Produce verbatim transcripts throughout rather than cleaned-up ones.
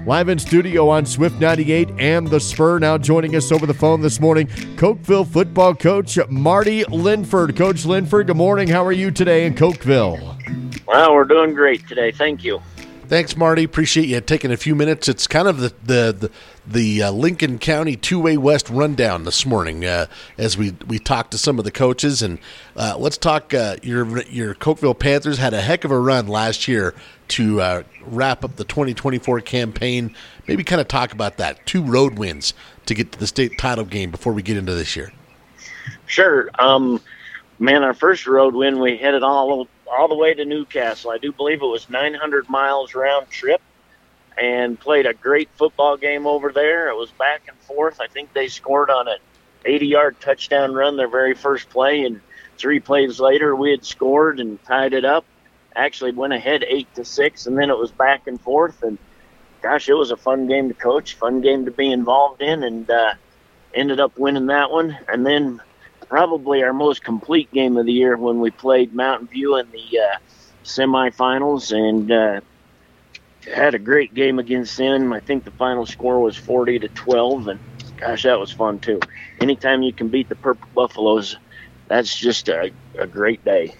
Live in studio on Swift ninety-eight and The Spur. Now joining us over the phone this morning, Cokeville football coach Marty Linford. Coach Linford, good morning. How are you today in Cokeville? Well, we're doing great today. Thank you. Thanks, Marty. Appreciate you taking a few minutes. It's kind of the the the, the uh, Lincoln County two A West rundown this morning uh, as we, we talked to some of the coaches. And uh, let's talk. Uh, your your Cokeville Panthers had a heck of a run last year to uh, wrap up the twenty twenty-four campaign. Maybe kind of talk about that. Two road wins to get to the state title game before we get into this year. Sure. Um, man, our first road win, we headed all all the way to Newcastle. I do believe it was nine hundred miles round trip, and played a great football game over there. It was back and forth. I think they scored on an eighty-yard touchdown run their very first play, and three plays later we had scored and tied it up. Actually went ahead eight to six, and then it was back and forth. And gosh, it was a fun game to coach, fun game to be involved in, and uh, ended up winning that one. And then probably our most complete game of the year when we played Mountain View in the uh, semifinals, and uh, had a great game against them. I think the final score was forty to twelve, and gosh, that was fun too. Anytime you can beat the Purple Buffaloes, that's just a, a great day.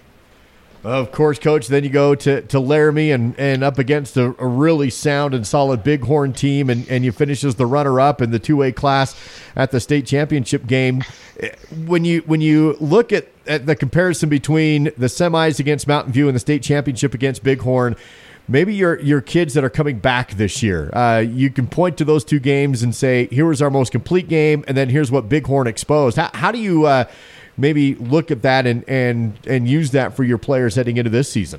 Of course, Coach, then you go to, to Laramie and, and up against a, a really sound and solid Bighorn team, and, and you finish as the runner-up in the two A class at the state championship game. When you when you look at, at the comparison between the semis against Mountain View and the state championship against Bighorn, maybe your your kids that are coming back this year, uh, you can point to those two games and say, here was our most complete game, and then here's what Bighorn exposed. How, how do you uh, – maybe look at that and, and, and use that for your players heading into this season?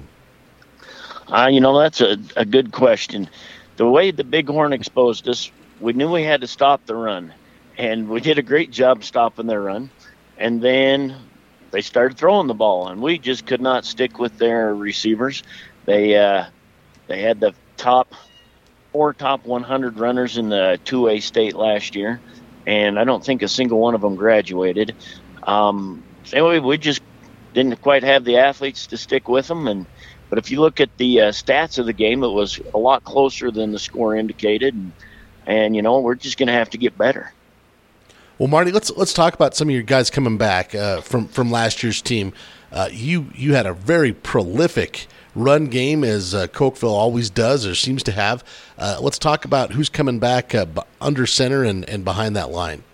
Uh, you know, that's a, a good question. The way the Bighorn exposed us, we knew we had to stop the run, and we did a great job stopping their run. And then they started throwing the ball, and we just could not stick with their receivers. They uh, they had the top four top one hundred runners in the two A state last year, and I don't think a single one of them graduated. Um, anyway, we just didn't quite have the athletes to stick with them. And but if you look at the uh, stats of the game, it was a lot closer than the score indicated. And, and you know, we're just going to have to get better. Well, Marty, let's let's talk about some of your guys coming back uh, from from last year's team. Uh, you you had a very prolific run game, as uh, Cokeville always does or seems to have. Uh, let's talk about who's coming back uh, under center and, and behind that line.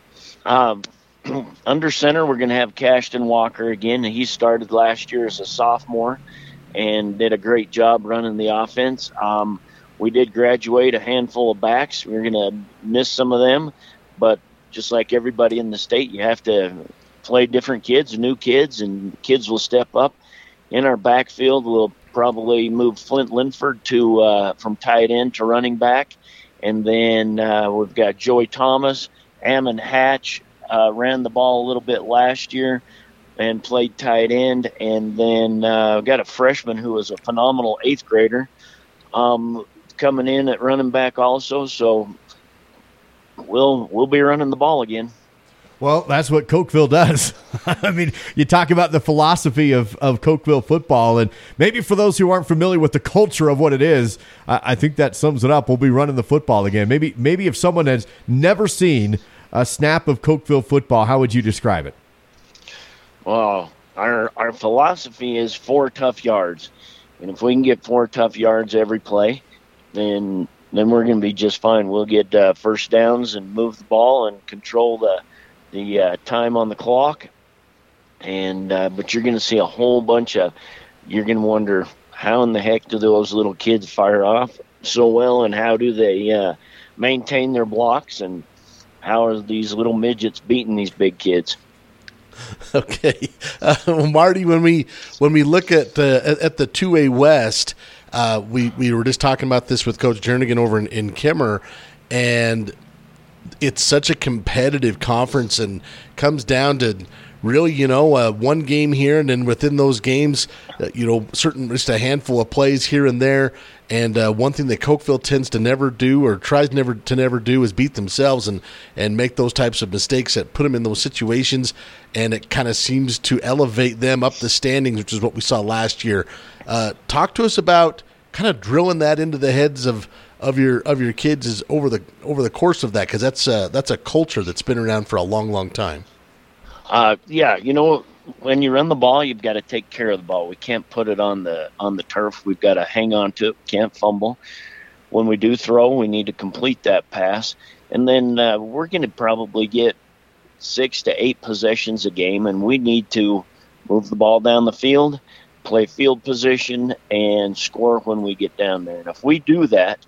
Um. Under center, we're going to have Cashton Walker again. He started last year as a sophomore and did a great job running the offense. Um, we did graduate a handful of backs. We're going to miss some of them, but just like everybody in the state, you have to play different kids, new kids, and kids will step up. In our backfield, we'll probably move Flint Linford to uh, from tight end to running back, and then uh, we've got Joey Thomas, Ammon Hatch, Uh, ran the ball a little bit last year and played tight end. And then uh, got a freshman who was a phenomenal eighth grader um, coming in at running back also. So we'll we'll be running the ball again. Well, that's what Cokeville does. I mean, you talk about the philosophy of, of Cokeville football, and maybe for those who aren't familiar with the culture of what it is, I, I think that sums it up. We'll be running the football again. Maybe maybe if someone has never seen a snap of Cokeville football, how would you describe it? Well, our our philosophy is four tough yards, and if we can get four tough yards every play, then then we're going to be just fine. We'll get uh, first downs and move the ball and control the the uh, time on the clock. And uh, but you're going to see a whole bunch of. You're going to wonder how in the heck do those little kids fire off so well, and how do they uh, maintain their blocks, and how are these little midgets beating these big kids? Okay, uh, well, Marty, when we when we look at uh, at, at the two A West, uh, we we were just talking about this with Coach Jernigan over in, in Kimmer, and it's such a competitive conference, and comes down to really, you know, uh, one game here, and then within those games, uh, you know, certain just a handful of plays here and there. And uh, one thing that Cokeville tends to never do, or tries never to never do, is beat themselves and, and make those types of mistakes that put them in those situations. And it kind of seems to elevate them up the standings, which is what we saw last year. Uh, talk to us about kind of drilling that into the heads of of your of your kids is over the over the course of that? Because that's uh, that's a culture that's been around for a long, long time. Uh, yeah, you know, when you run the ball, you've got to take care of the ball. We can't put it on the on the turf. We've got to hang on to it. Can't fumble. When we do throw, we need to complete that pass. And then uh, we're going to probably get six to eight possessions a game, and we need to move the ball down the field, play field position, and score when we get down there. And if we do that,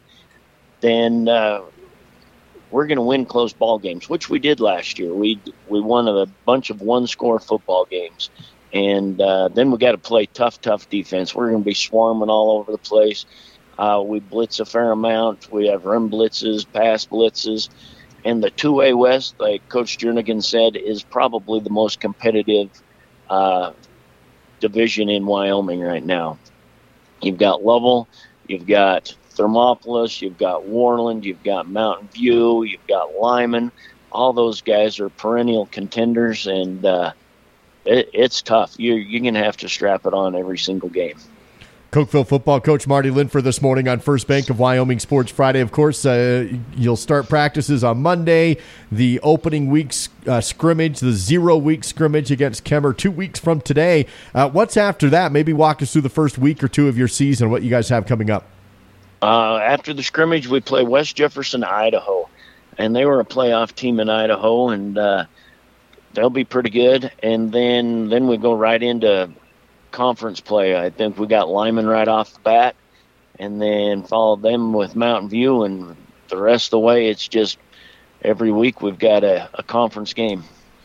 then uh, we're going to win close ball games, which we did last year. We we won a bunch of one-score football games. And uh, then we got to play tough, tough defense. We're going to be swarming all over the place. Uh, we blitz a fair amount. We have run blitzes, pass blitzes. And the two A West, like Coach Jernigan said, is probably the most competitive uh, division in Wyoming right now. You've got Lovell, you've got Thermopolis, you've got Warland, you've got Mountain View, you've got Lyman. All those guys are perennial contenders, and uh, it, it's tough. You're, you're going to have to strap it on every single game. Cokeville football coach Marty Linford this morning on First Bank of Wyoming Sports Friday. Of course, uh, you'll start practices on Monday. The opening week's uh, scrimmage, the zero-week scrimmage against Kemmer, two weeks from today. Uh, what's after that? Maybe walk us through the first week or two of your season, what you guys have coming up. Uh, after the scrimmage, we play West Jefferson, Idaho. And they were a playoff team in Idaho, and uh, they'll be pretty good. And then, then we go right into conference play. I think we got Lyman right off the bat, and then followed them with Mountain View, and the rest of the way it's just every week we've got a, a conference game.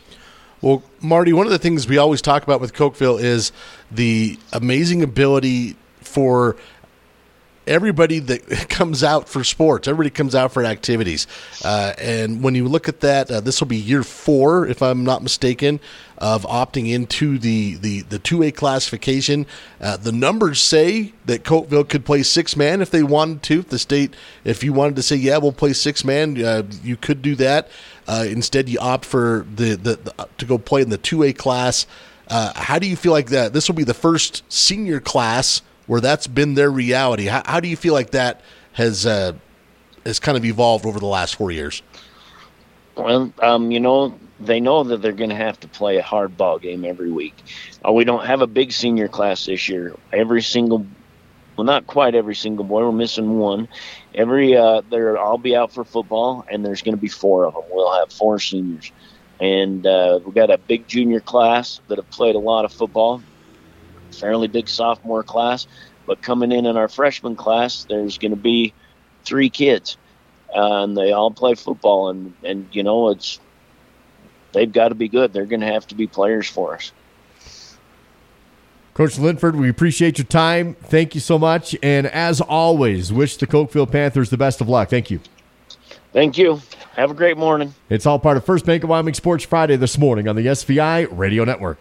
Well, Marty, one of the things we always talk about with Cokeville is the amazing ability for everybody that comes out for sports. Everybody comes out for activities. Uh, and when you look at that, uh, this will be year four, if I'm not mistaken, of opting into the, the, the two A classification. Uh, the numbers say that Cokeville could play six-man if they wanted to. If the state, if you wanted to say, yeah, we'll play six-man, uh, you could do that. Uh, instead, you opt for the, the, the to go play in the two A class. Uh, how do you feel like that? This will be the first senior class where that's been their reality. How, how do you feel like that has uh, has kind of evolved over the last four years? Well, um, you know, they know that they're going to have to play a hard ball game every week. Uh, we don't have a big senior class this year. Every single, well, not quite every single boy. We're missing one. Every, uh, they're all be out for football, and there's going to be four of them. We'll have four seniors. And uh, we've got a big junior class that have played a lot of football. Fairly big sophomore class, but coming in in our freshman class, there's going to be three kids, uh, and they all play football, and, and you know, it's they've got to be good. They're going to have to be players for us. Coach Linford, we appreciate your time. Thank you so much, and as always, wish the Cokeville Panthers the best of luck. Thank you. Thank you. Have a great morning. It's all part of First Bank of Wyoming Sports Friday this morning on the S V I Radio Network.